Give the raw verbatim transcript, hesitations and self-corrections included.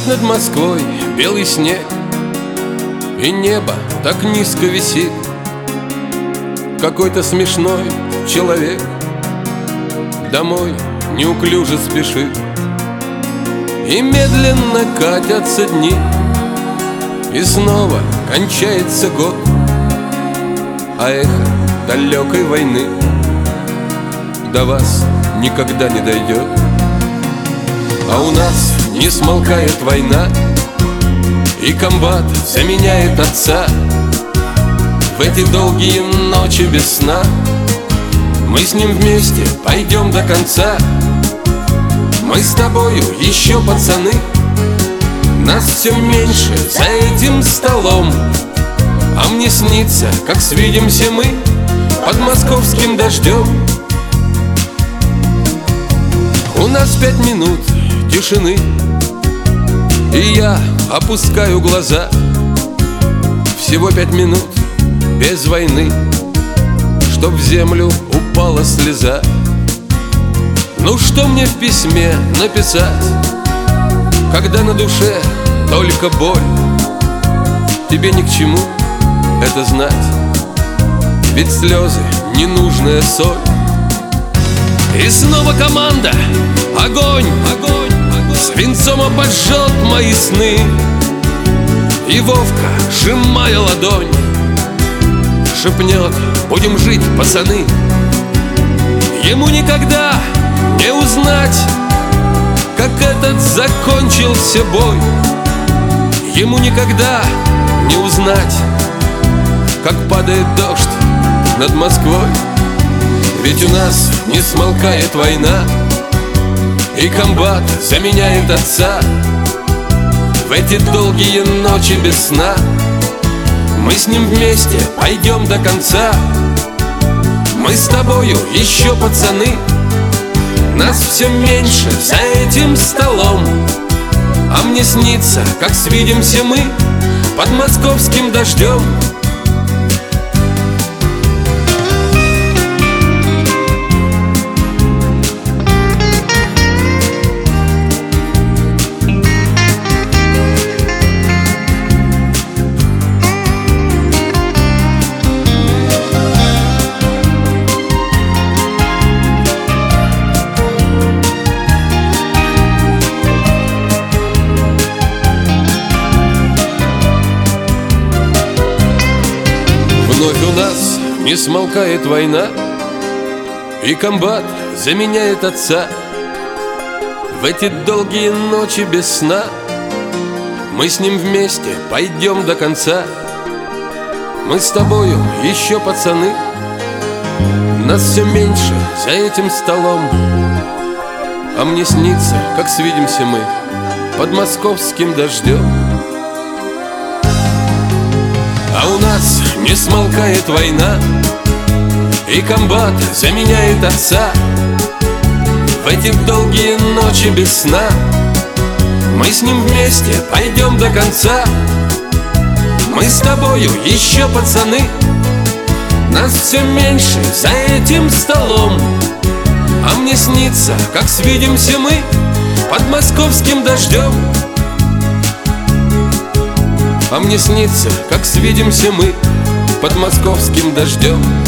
Опять над Москвой белый снег, и небо так низко висит. Какой-то смешной человек домой неуклюже спешит. И медленно катятся дни, и снова кончается год, а эхо далекой войны до вас никогда не дойдет. А у нас не смолкает война, и комбат заменяет отца. В эти долгие ночи без сна мы с ним вместе пойдем до конца. Мы с тобою еще пацаны, нас все меньше за этим столом. А мне снится, как свидимся мы под московским дождем. У нас пять минут тишины, и я опускаю глаза. Всего пять минут без войны, чтоб в землю упала слеза. Ну что мне в письме написать, когда на душе только боль? Тебе ни к чему это знать, ведь слезы — ненужная соль. И снова команда, огонь, огонь, огонь. Свинцом обожжет мои сны. И Вовка, сжимая ладонь, шепнет: будем жить, пацаны. Ему никогда не узнать, как этот закончился бой. Ему никогда не узнать, как падает дождь над Москвой. Ведь у нас не смолкает война, и комбат заменяет отца. В эти долгие ночи без сна мы с ним вместе пойдем до конца. Мы с тобою еще пацаны, нас все меньше за этим столом. А мне снится, как свидимся мы под московским дождем. Вновь у нас не смолкает война, и комбат заменяет отца. В эти долгие ночи без сна мы с ним вместе пойдем до конца. Мы с тобою еще пацаны, нас все меньше за этим столом. А мне снится, как свидимся мы под московским дождем. А у нас не смолкает война, и комбат заменяет отца. В эти долгие ночи без сна мы с ним вместе пойдем до конца. Мы с тобою еще пацаны, нас все меньше за этим столом. А мне снится, как свидимся мы под московским дождем. А мне снится, как свидимся мы под московским дождем.